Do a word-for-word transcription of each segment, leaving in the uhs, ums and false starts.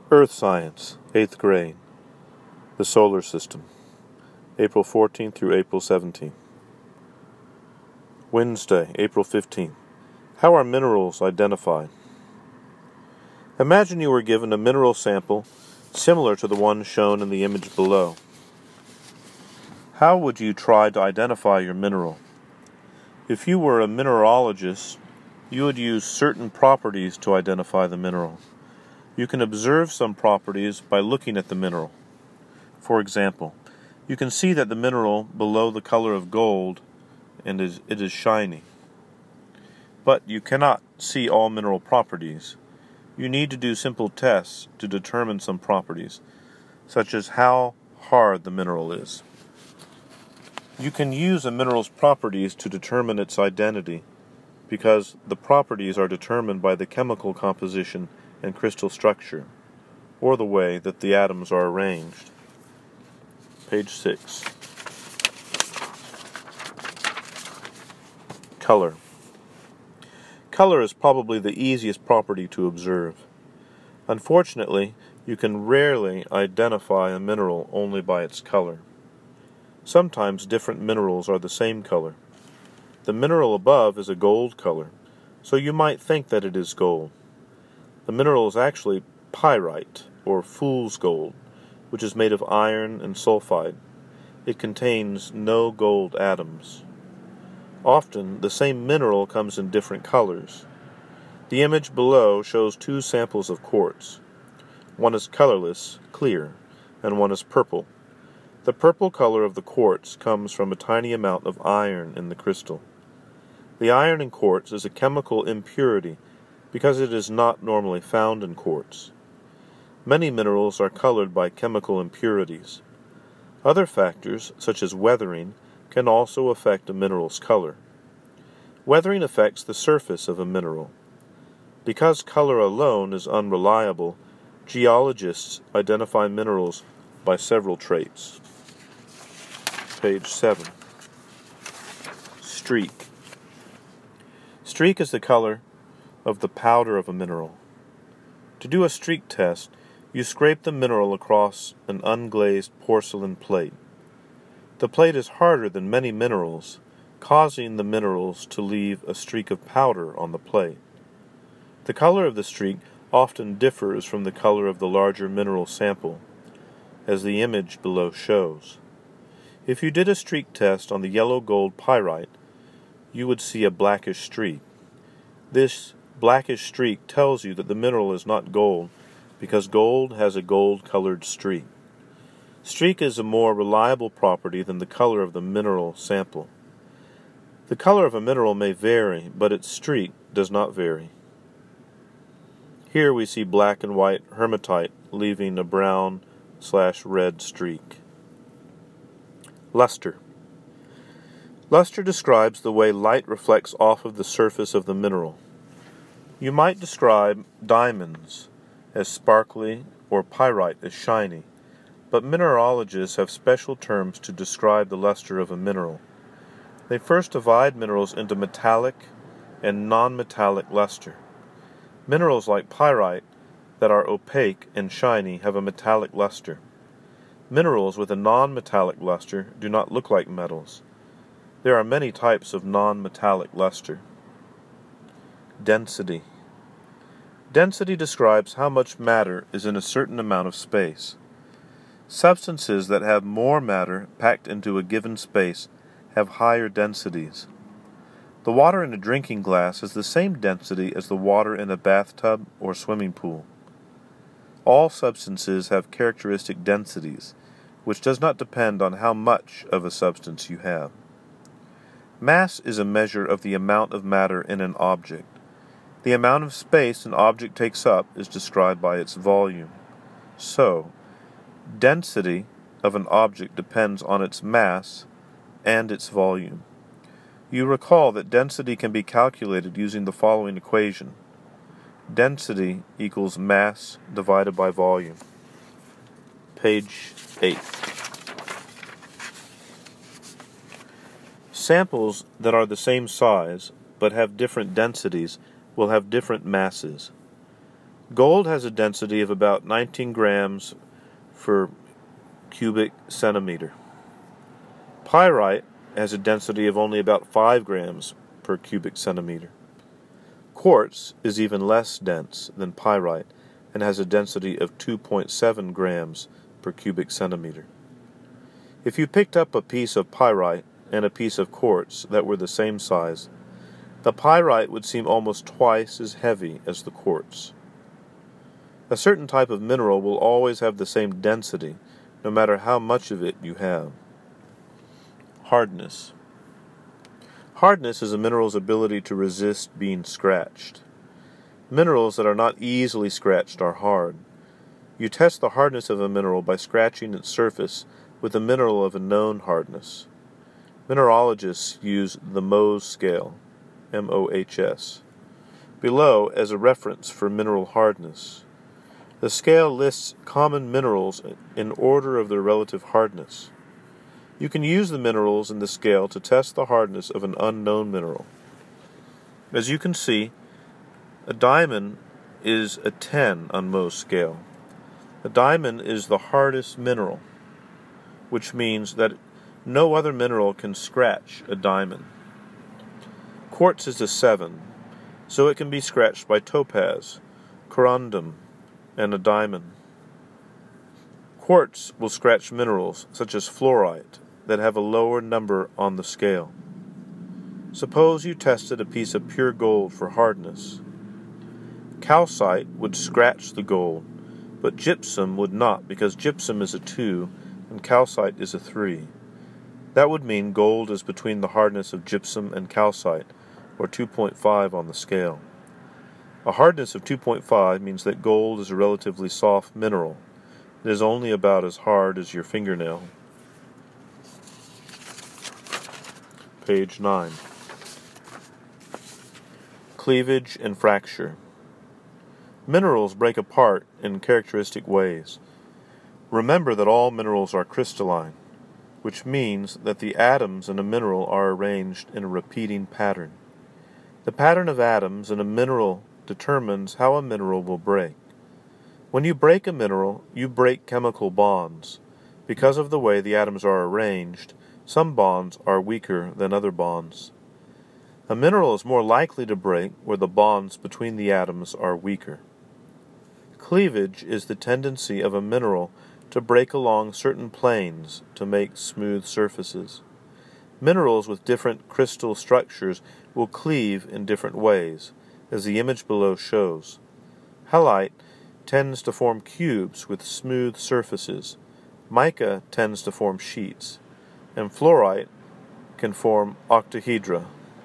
Earth Science, eighth grade. The Solar System, April fourteenth through April seventeenth. Wednesday, April fifteenth. How are minerals identified? Imagine you were given a mineral sample similar to the one shown in the image below. How would you try to identify your mineral? If you were a mineralogist, you would use certain properties to identify the mineral. You can observe some properties by looking at the mineral. For example, you can see that the mineral below the color of gold and is, it is shiny. But you cannot see all mineral properties. You need to do simple tests to determine some properties, such as how hard the mineral is. You can use a mineral's properties to determine its identity, because the properties are determined by the chemical composition and crystal structure, or the way that the atoms are arranged. Page six. Color. Color is probably the easiest property to observe. Unfortunately, you can rarely identify a mineral only by its color. Sometimes different minerals are the same color. The mineral above is a gold color, so you might think that it is gold. The mineral is actually pyrite, or fool's gold, which is made of iron and sulfide. It contains no gold atoms. Often, the same mineral comes in different colors. The image below shows two samples of quartz. One is colorless, clear, and one is purple. The purple color of the quartz comes from a tiny amount of iron in the crystal. The iron in quartz is a chemical impurity because it is not normally found in quartz. Many minerals are colored by chemical impurities. Other factors, such as weathering, can also affect a mineral's color. Weathering affects the surface of a mineral. Because color alone is unreliable, geologists identify minerals by several traits. Page seven. Streak. Streak is the color of the powder of a mineral. To do a streak test, you scrape the mineral across an unglazed porcelain plate. The plate is harder than many minerals, causing the minerals to leave a streak of powder on the plate. The color of the streak often differs from the color of the larger mineral sample, as the image below shows. If you did a streak test on the yellow gold pyrite, you would see a blackish streak. This blackish streak tells you that the mineral is not gold, because gold has a gold-colored streak. Streak is a more reliable property than the color of the mineral sample. The color of a mineral may vary, but its streak does not vary. Here we see black and white hematite leaving a brown slash red streak. Luster. Luster describes the way light reflects off of the surface of the mineral. You might describe diamonds as sparkly or pyrite as shiny, but mineralogists have special terms to describe the luster of a mineral. They first divide minerals into metallic and non-metallic luster. Minerals like pyrite that are opaque and shiny have a metallic luster. Minerals with a non-metallic luster do not look like metals. There are many types of non-metallic luster. Density. Density describes how much matter is in a certain amount of space. Substances that have more matter packed into a given space have higher densities. The water in a drinking glass has the same density as the water in a bathtub or swimming pool. All substances have characteristic densities, which does not depend on how much of a substance you have. Mass is a measure of the amount of matter in an object. The amount of space an object takes up is described by its volume. So, density of an object depends on its mass and its volume. You recall that density can be calculated using the following equation. Density equals mass divided by volume. Page eight. Samples that are the same size but have different densities will have different masses. Gold has a density of about nineteen grams per cubic centimeter. Pyrite has a density of only about five grams per cubic centimeter. Quartz is even less dense than pyrite and has a density of two point seven grams per cubic centimeter. If you picked up a piece of pyrite and a piece of quartz that were the same size, the pyrite would seem almost twice as heavy as the quartz. A certain type of mineral will always have the same density, no matter how much of it you have. Hardness. Hardness is a mineral's ability to resist being scratched. Minerals that are not easily scratched are hard. You test the hardness of a mineral by scratching its surface with a mineral of a known hardness. Mineralogists use the Mohs scale, M O H S, below as a reference for mineral hardness. The scale lists common minerals in order of their relative hardness. You can use the minerals in the scale to test the hardness of an unknown mineral. As you can see, a diamond is a ten on Mohs scale. A diamond is the hardest mineral, which means that no other mineral can scratch a diamond. Quartz is a seven, so it can be scratched by topaz, corundum, and a diamond. Quartz will scratch minerals such as fluorite that have a lower number on the scale. Suppose you tested a piece of pure gold for hardness. Calcite would scratch the gold, but gypsum would not, because gypsum is a two and calcite is a three. That would mean gold is between the hardness of gypsum and calcite, or two point five on the scale. A hardness of two point five means that gold is a relatively soft mineral. It is only about as hard as your fingernail. Page nine. Cleavage and fracture. Minerals break apart in characteristic ways. Remember that all minerals are crystalline, which means that the atoms in a mineral are arranged in a repeating pattern. The pattern of atoms in a mineral determines how a mineral will break. When you break a mineral, you break chemical bonds. Because of the way the atoms are arranged, some bonds are weaker than other bonds. A mineral is more likely to break where the bonds between the atoms are weaker. Cleavage is the tendency of a mineral to break along certain planes to make smooth surfaces. Minerals with different crystal structures will cleave in different ways, as the image below shows. Halite tends to form cubes with smooth surfaces. Mica tends to form sheets, and fluorite can form octahedra.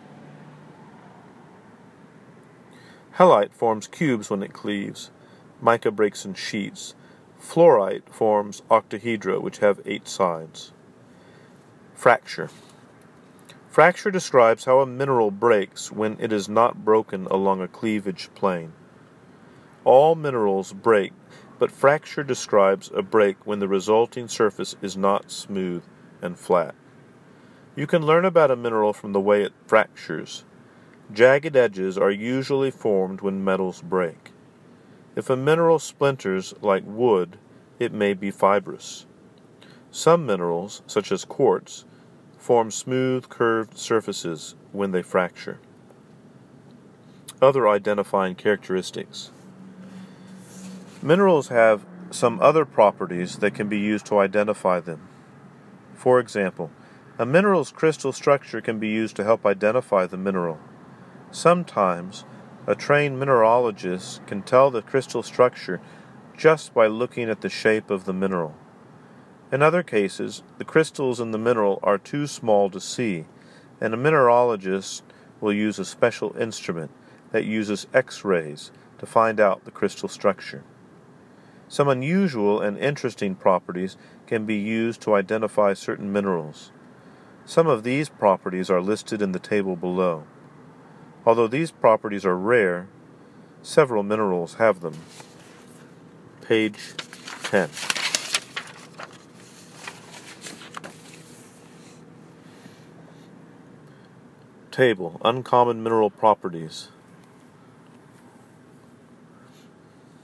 Halite forms cubes when it cleaves. Mica breaks in sheets. Fluorite forms octahedra, which have eight sides. Fracture. Fracture describes how a mineral breaks when it is not broken along a cleavage plane. All minerals break, but fracture describes a break when the resulting surface is not smooth and flat. You can learn about a mineral from the way it fractures. Jagged edges are usually formed when metals break. If a mineral splinters like wood, it may be fibrous. Some minerals, such as quartz, form smooth, curved surfaces when they fracture. Other identifying characteristics. Minerals have some other properties that can be used to identify them. For example, a mineral's crystal structure can be used to help identify the mineral. Sometimes, a trained mineralogist can tell the crystal structure just by looking at the shape of the mineral. In other cases, the crystals in the mineral are too small to see, and a mineralogist will use a special instrument that uses X-rays to find out the crystal structure. Some unusual and interesting properties can be used to identify certain minerals. Some of these properties are listed in the table below. Although these properties are rare, several minerals have them. Page ten. Table, Uncommon Mineral Properties.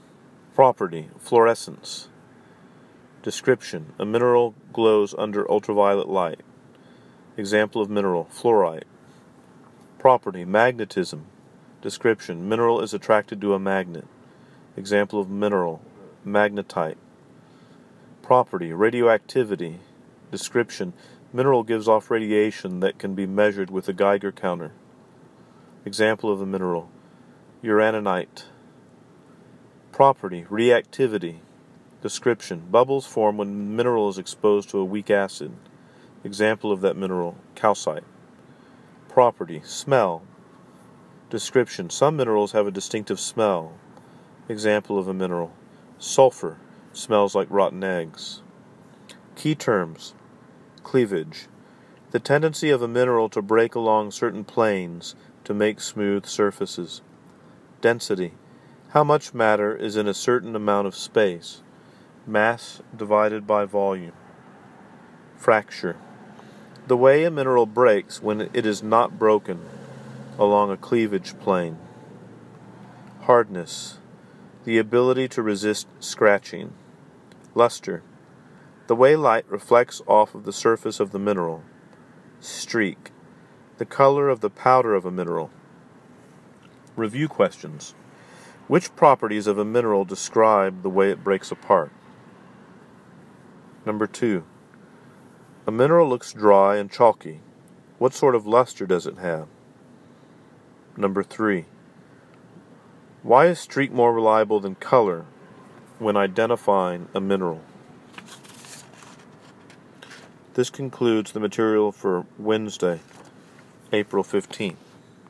Property, fluorescence. Description, a mineral glows under ultraviolet light. Example of mineral, fluorite. Property, magnetism. Description, mineral is attracted to a magnet. Example of mineral, magnetite. Property, radioactivity. Description, mineral gives off radiation that can be measured with a Geiger counter. Example of a mineral, uraninite. Property, reactivity. Description, bubbles form when mineral is exposed to a weak acid. Example of that mineral, calcite. Property, smell. Description, some minerals have a distinctive smell. Example of a mineral, sulfur, smells like rotten eggs. Key terms, cleavage. The tendency of a mineral to break along certain planes to make smooth surfaces. Density, how much matter is in a certain amount of space. Mass divided by volume. Fracture, the way a mineral breaks when it is not broken along a cleavage plane. Hardness, the ability to resist scratching. Luster, the way light reflects off of the surface of the mineral. Streak, the color of the powder of a mineral. Review questions. Which properties of a mineral describe the way it breaks apart? Number two. A mineral looks dry and chalky. What sort of luster does it have? Number three. Why is streak more reliable than color when identifying a mineral? This concludes the material for Wednesday, April fifteenth.